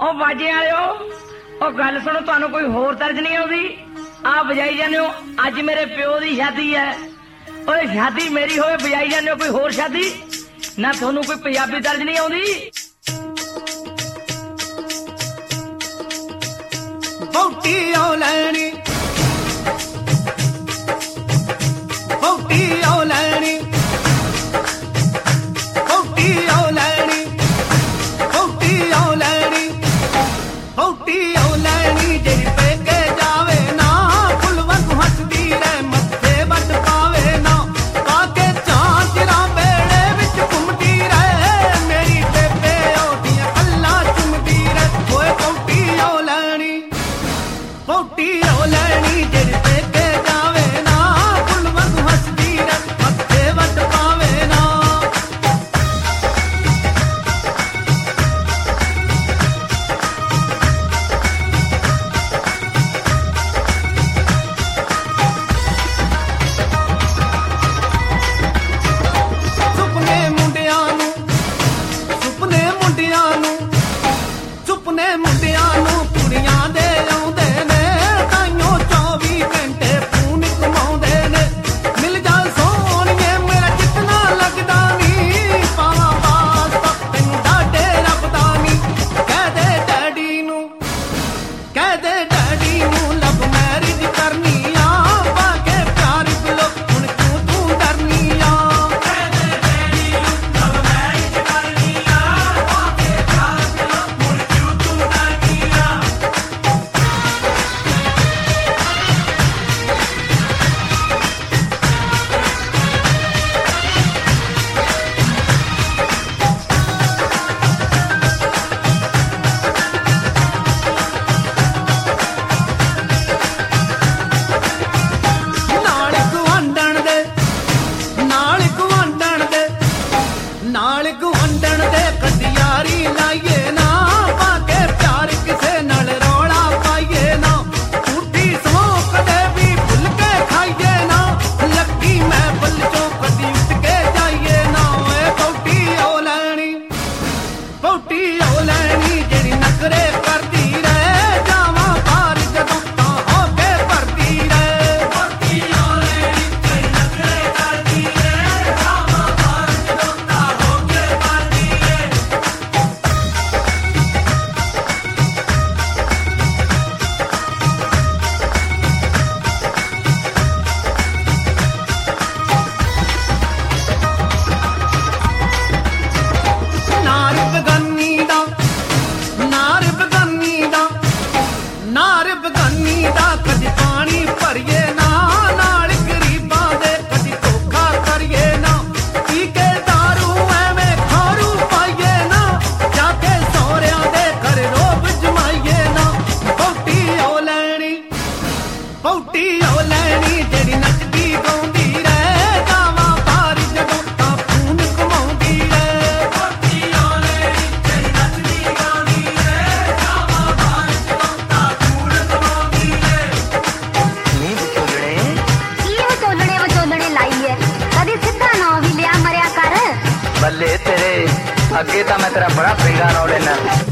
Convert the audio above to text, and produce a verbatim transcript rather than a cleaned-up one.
ਉਹ ਬਾਜੇ ਵਾਲਿਓ, ਉਹ ਗੱਲ ਸੁਣੋ, ਤੁਹਾਨੂੰ ਕੋਈ ਹੋਰ ਤਰਜ ਨਹੀਂ ਆਉਂਦੀ? ਆ ਵਜਾਈ ਜਾਂਦੇ ਹੋ, ਅੱਜ ਮੇਰੇ ਪਿਓ ਦੀ ਸ਼ਾਦੀ ਹੈ। ਓਏ ਸ਼ਾਦੀ ਮੇਰੀ ਹੋਵੇ, ਵਜਾਈ ਜਾਂਦੇ ਹੋ ਕੋਈ ਹੋਰ ਸ਼ਾਦੀ ਨਾ। ਤੁਹਾਨੂੰ ਕੋਈ ਪੰਜਾਬੀ ਤਰਜ ਨਹੀਂ ਆਉਂਦੀ? ਬੌਟੀ ਓ ਲੈਣੀ, ਬੌਟੀ ਓ ਲੈਣੀ, ਬੌਟੀ ਓ ਲੈਣੀ, ਬੌਟੀ ਓ ਲੈਣੀ, ਬੌਟੀ ਓ ਲੈਣੀ। ਜਿਹੜੀ ਪੇਕੇ ਜਾਵੇ ਨਾ, ਫੁੱਲ ਵਾਂਗੂ ਹੱਸਦੀ ਰਹਿ, ਮੱਥੇ ਵੱਟ ਪਾਵੇ ਨਾ, ਪਾ ਕੇ ਝਾਂਜਰਾਂ ਵੇਲੇ ਵਿੱਚ ਘੁੰਮਦੀ ਰਹਿ। ਮੇਰੀ ਬੇਬੇ ਉਹਦੀਆਂ ਗੱਲਾਂ ਚੁੰਮਦੀ ਰਹਿ। ਓਏ ਬੌਟੀ ਓ ਲੈਣੀ, ਬੌਟੀ ਓ ਲੈਣੀ। ਜਿਹੜੀ ਪੇਕੇ ਜਾਵੇ ਨਾ, ਫੁੱਲ ਵਾਂਗੂ ਹੱਸਦੀ ਰਹਿ, ਮੱਥੇ ਵੱਟ ਪਾਵੇ ਨਾ। ਸੁਪਨੇ ਮੁੰਡਿਆਂ ਨੂੰ, ਸੁਪਨੇ ਮੁੰਡਿਆਂ ਨੂੰ, ਸੁਪਨੇ ਮੁੰਡਿਆਂ ਨੂੰ ਕੁੜੀਆਂ ਦੇ ਆਉਂਦੇ ਨੇ। ਤਾਈਓ ਚੌਵੀ ਘੰਟੇ ਫੋਨ ਘੁਮਾਉਂਦੇ ਨੇ। ਮਿਲ ਜਾ ਸੋਹਣੀਏ ਮੇਰਾ ਕਿਤਨਾ ਲੱਗਦਾ ਨੀ, ਪਾਵਾਂ ਵਾਸਤਾ ਤੈਨੂੰ ਡਾਢੇ ਰੱਬ ਦਾ ਨੀ। ਕਹਿ ਦੇ ਡੈਡੀ ਨੂੰ, ਕਹਿ ਦੇ ਡੈਡੀ ਨੂੰ, ਲਵ ਮੈਰਿਜ ਕਰਨੀ ਆ, ਪਾ ਕੇ ਪਿਆਰ ਬਿਲੋ ਹੁਣ ਕਿਉਂ ਤੂੰ ਡਰਨੀ ਆ। ਕਹਿ ਦੇ ਡੈਡੀ ਨੂੰ, ਲਵ ਮੈਰਿਜ ਕਰਨੀ ਆ, ਪਾ ਕੇ ਪਿਆਰ ਬਿਲੋ ਹੁਣ ਕਿਉਂ ਤੂੰ ਡਰਨੀ ਆ। ਨਾਲ ਗੁਆਂਢਣ ਦੇ, ਨਾਲ ਗੁਆਂਢਣ ਦੇ, ਨਾਲ ਗੁਆਂਢਣ ਦੇ ਕਟਿਆਰੀ ਲਾਈਏ ਨਾ, ਪਾ ਕੇ ਪਿਆਰ ਕਿਸੇ ਨਾਲ ਰੌਲਾ ਪਾਈਏ ਨਾ। ਟੂਟੀ ਸਮੋਕ ਦੇ ਵੀ ਭੁੱਲ ਕੇ ਖਾਈਏ ਨਾ, ਲੱਗੀ ਮੈਂ ਬੱਲ ਚੋਂ ਕਦੀ ਉੱਠ ਕੇ ਜਾਈਏ ਨਾ। ਓਏ ਬੌਟੀ ਓ ਲੈਣੀ, ਬੌਟੀ ਓ ਲੈਣੀ। ਜਿਹੜੀ ਨਖਰੇ ਕਰਦੀ ਰਹਿ, ਜਾਵਾਂ ਬਾਹਰ ਜਦੋਂ ਤਾਂ ਹੋ ਕੇ ਭਰਦੀ ਰਹਿ। ਬੌਟੀ ਓ ਲੈਣੀ, ਜਿਹੜੀ ਨਖਰੇ ਕਰਦੀ ਰਹਿ, ਜਾਵਾਂ ਬਾਹਰ ਜਦੋਂ ਤਾਂ ਹੋ ਕੇ ਭਰਦੀ ਰਹਿ। ਨਾਰ ਬਗਾਨੀ ਦਾ, ਨਾਰ ਬਗਾਨੀ ਦਾ, ਨਾਰ ਬਗਾਨੀ ਦਾ। ਕਦੀ ਪਾਣੀ ਭਰੀਏ ਨਾ, ਨਾਲ ਗਰੀਬਾਂ ਦੇ ਕਦੀ ਧੋਖਾ ਕਰੀਏ ਨਾ। ਪੀ ਕੇ ਦਾਰੂ ਐਵੇਂ ਖਾਰੂ ਪਾਈਏ ਨਾ, ਜਾ ਕੇ ਸਹੁਰਿਆਂ ਦੇ ਘਰ ਰੋਬ ਜਮਾਈਏ ਨਾ। ਬੌਟੀ ਓ ਲੈਣੀ, ਬੌਟੀ ਓ ਲੈਣੀ। ਜਿਹੜੀ ਨੱਚਦੀ ਗਾਉਂਦੀ ਰਹਿ, ਜਾਵਾਂ ਬਾਹਰ ਜਦੋਂ ਤਾਂ ਫੋਨ ਘੁਮਾਉਂਦੀ ਰਹਿ। ਬੌਟੀ ਓ ਲੈਣੀ, ਜਿਹੜੀ ਨੱਚਦੀ ਗਾਉਂਦੀ ਰਹਿ, ਜਾਵਾਂ ਬਾਹਰ ਜਦੋਂ ਤਾਂ ਫੋਨ ਘੁਮਾਉਂਦੀ ਰਹਿ। ਨੀ ਵਿਚੋਲਣੇ, ਕੀ ਵਿਚੋਲਣੇ ਵਿਚੋਲਣੇ ਲਾਈ ਐ? ਕਦੀ ਸਿੱਧਾ ਨਾਂ ਵੀ ਲਿਆ ਮਰਿਆ ਕਰ। ਬੱਲੇ ਤੇਰੇ, ਅੱਗੇ ਤਾਂ ਮੈਂ ਤੇਰਾ ਬੜਾ ਪਿੰਗਾ ਰੌ ਲੈਣਾ।